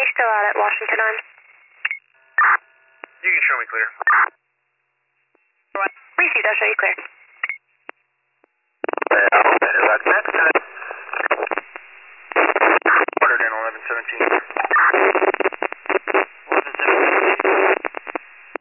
you still out at Washington on? You can show me clear. Received, I'll show you clear.